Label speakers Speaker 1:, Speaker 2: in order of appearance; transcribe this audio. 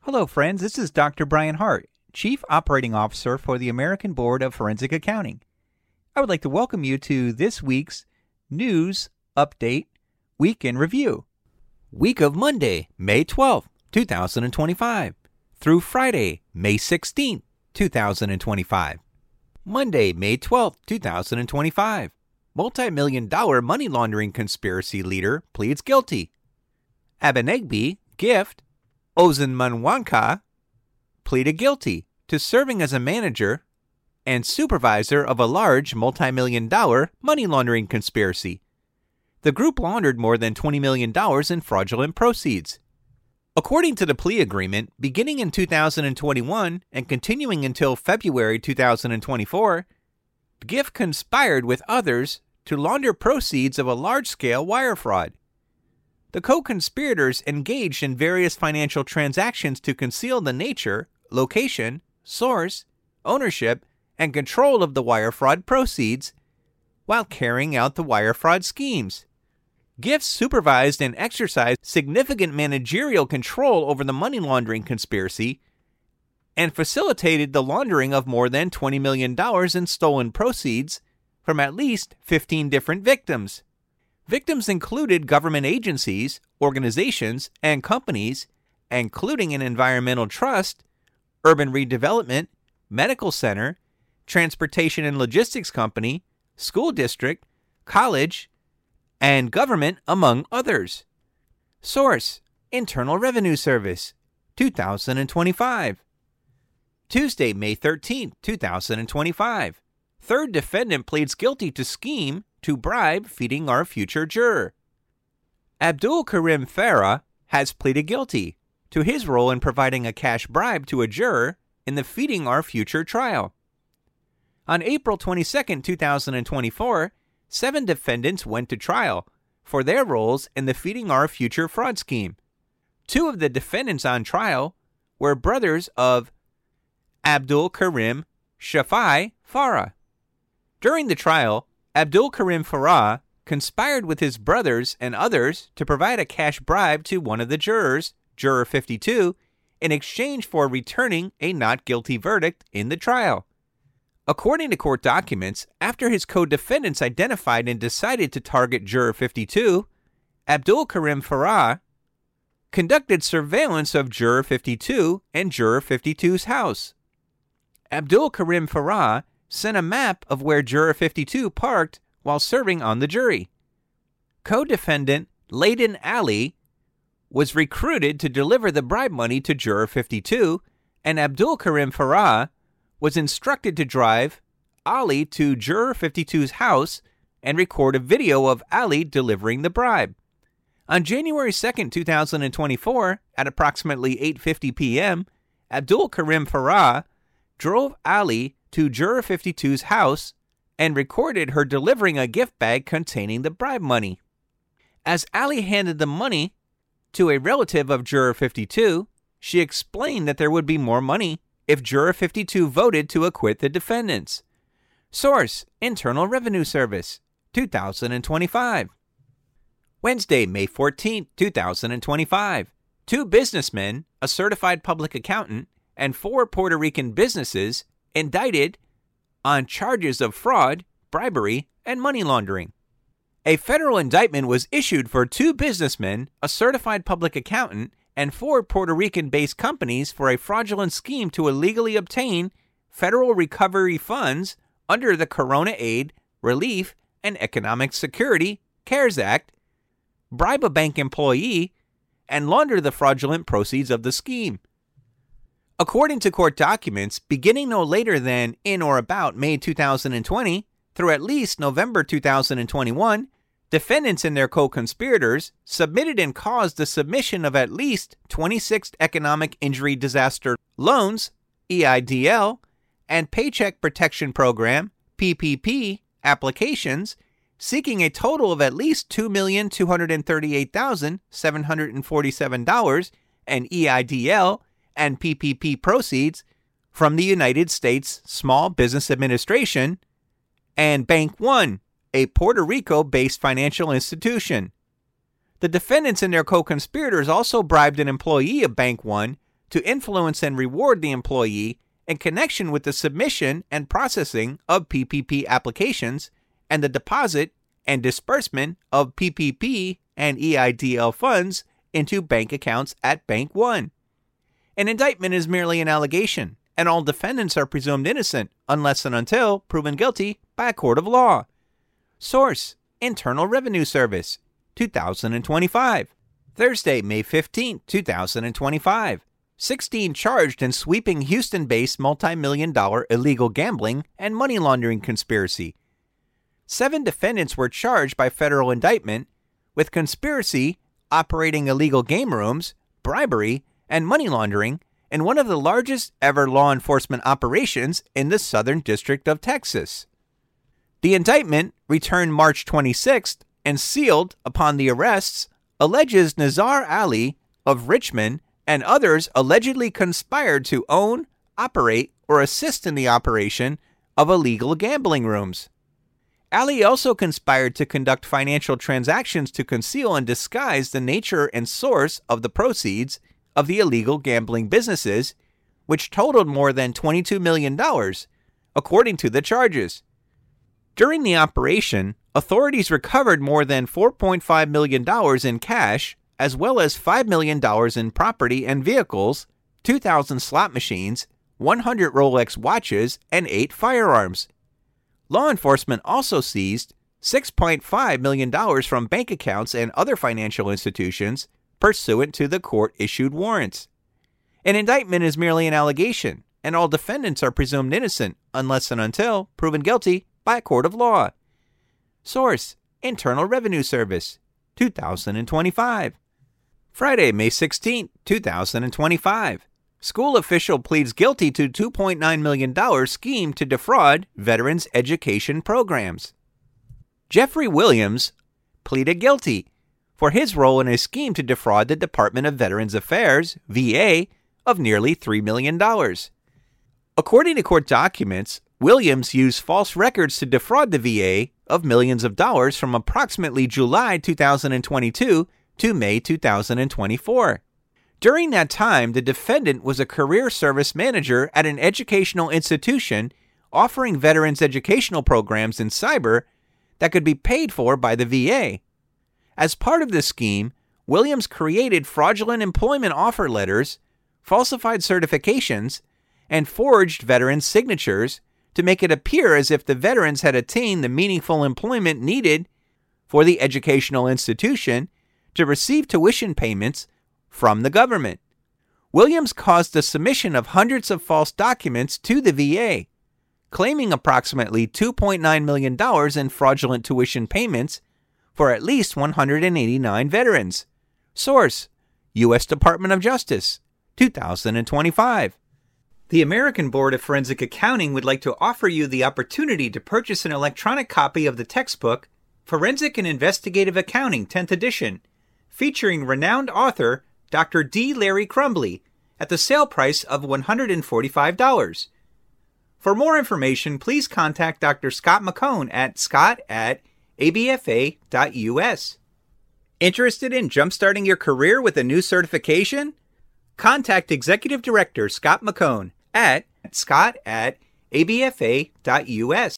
Speaker 1: Hello, friends. This is Dr. Brian Hart, Chief Operating Officer for the American Board of Forensic Accounting. I would like to welcome you to this week's News Update Week in Review. Week of Monday, May 12th, 2025, through Friday, May 16th, 2025. Monday, May 12th, 2025. Multi-million-dollar money laundering conspiracy leader pleads guilty. Abanegbe Gift Ozenmanwanka pleaded guilty to serving as a manager and supervisor of a large multi-million-dollar money laundering conspiracy. The group laundered more than $20 million in fraudulent proceeds. According to the plea agreement, beginning in 2021 and continuing until February 2024, Gift conspired with others to launder proceeds of a large-scale wire fraud. The co-conspirators engaged in various financial transactions to conceal the nature, location, source, ownership, and control of the wire fraud proceeds while carrying out the wire fraud schemes. Gift supervised and exercised significant managerial control over the money laundering conspiracy and facilitated the laundering of more than $20 million in stolen proceeds from at least 15 different victims. Victims included government agencies, organizations, and companies, including an environmental trust, urban redevelopment, medical center, transportation and logistics company, school district, college, and government, among others. Source: Internal Revenue Service, 2025. Tuesday, May 13, 2025. Third defendant pleads guilty to scheme to bribe Feeding Our Future juror. Abdul Karim Farah has pleaded guilty to his role in providing a cash bribe to a juror in the Feeding Our Future trial. On April 22, 2024, 7 defendants went to trial for their roles in the Feeding Our Future fraud scheme. 2 of the defendants on trial were brothers of Abdul Karim Shafai Farah. During the trial, Abdul Karim Farah conspired with his brothers and others to provide a cash bribe to one of the jurors, Juror 52, in exchange for returning a not guilty verdict in the trial. According to court documents, after his co-defendants identified and decided to target Juror 52, Abdul Karim Farah conducted surveillance of Juror 52 and Juror 52's house. Abdul Karim Farah sent a map of where Juror 52 parked while serving on the jury. Co-defendant Layden Ali was recruited to deliver the bribe money to Juror 52, and Abdul Karim Farah was instructed to drive Ali to Juror 52's house and record a video of Ali delivering the bribe. On January 2, 2024, at approximately 8:50 p.m., Abdul Karim Farah drove Ali to Juror 52's house and recorded her delivering a gift bag containing the bribe money. As Ali handed the money to a relative of Juror 52, she explained that there would be more money if Juror 52 voted to acquit the defendants. Source: Internal Revenue Service, 2025. Wednesday, May 14, 2025. 2 businessmen, a certified public accountant, and 4 Puerto Rican businesses indicted on charges of fraud, bribery, and money laundering. A federal indictment was issued for 2 businessmen, a certified public accountant, and 4 Puerto Rican-based companies for a fraudulent scheme to illegally obtain federal recovery funds under the Corona Aid, Relief, and Economic Security (CARES Act), bribe a bank employee, and launder the fraudulent proceeds of the scheme. According to court documents, beginning no later than in or about May 2020 through at least November 2021, defendants and their co-conspirators submitted and caused the submission of at least 26 Economic Injury Disaster Loans, EIDL, and Paycheck Protection Program, PPP, applications, seeking a total of at least $2,238,747 in EIDL and PPP proceeds from the United States Small Business Administration and Bank One, a Puerto Rico-based financial institution. The defendants and their co-conspirators also bribed an employee of Bank One to influence and reward the employee in connection with the submission and processing of PPP applications and the deposit and disbursement of PPP and EIDL funds into bank accounts at Bank One. An indictment is merely an allegation, and all defendants are presumed innocent unless and until proven guilty by a court of law. Source: Internal Revenue Service, 2025. Thursday, May 15, 2025. 16 charged in sweeping Houston-based multi-million-dollar illegal gambling and money laundering conspiracy. 7 defendants were charged by federal indictment with conspiracy, operating illegal game rooms, bribery, and money laundering in one of the largest ever law enforcement operations in the Southern District of Texas. The indictment, returned March 26th and sealed upon the arrests, alleges Nazar Ali of Richmond and others allegedly conspired to own, operate, or assist in the operation of illegal gambling rooms. Ali also conspired to conduct financial transactions to conceal and disguise the nature and source of the proceeds of the illegal gambling businesses, which totaled more than $22 million, according to the charges. During the operation, authorities recovered more than $4.5 million in cash, as well as $5 million in property and vehicles, 2,000 slot machines, 100 Rolex watches, and 8 firearms. Law enforcement also seized $6.5 million from bank accounts and other financial institutions pursuant to the court-issued warrants. An indictment is merely an allegation, and all defendants are presumed innocent unless and until proven guilty by a court of law. Source: Internal Revenue Service, 2025. Friday, May 16, 2025. School official pleads guilty to $2.9 million scheme to defraud veterans' education programs. Jeffrey Williams pleaded guilty for his role in a scheme to defraud the Department of Veterans Affairs, VA, of nearly $3 million. According to court documents, Williams used false records to defraud the VA of millions of dollars from approximately July 2022 to May 2024. During that time, the defendant was a career service manager at an educational institution offering veterans educational programs in cyber that could be paid for by the VA. As part of this scheme, Williams created fraudulent employment offer letters, falsified certifications, and forged veterans' signatures to make it appear as if the veterans had attained the meaningful employment needed for the educational institution to receive tuition payments from the government. Williams caused the submission of hundreds of false documents to the VA, claiming approximately $2.9 million in fraudulent tuition payments for at least 189 veterans. Source: U.S. Department of Justice, 2025. The American Board of Forensic Accounting would like to offer you the opportunity to purchase an electronic copy of the textbook Forensic and Investigative Accounting 10th edition, featuring renowned author Dr. D. Larry Crumbly, at the sale price of $145. For more information, please contact Dr. Scott McCone at scott@abfa.us. Interested in jumpstarting your career with a new certification? Contact Executive Director Scott McCone at scott@abfa.us.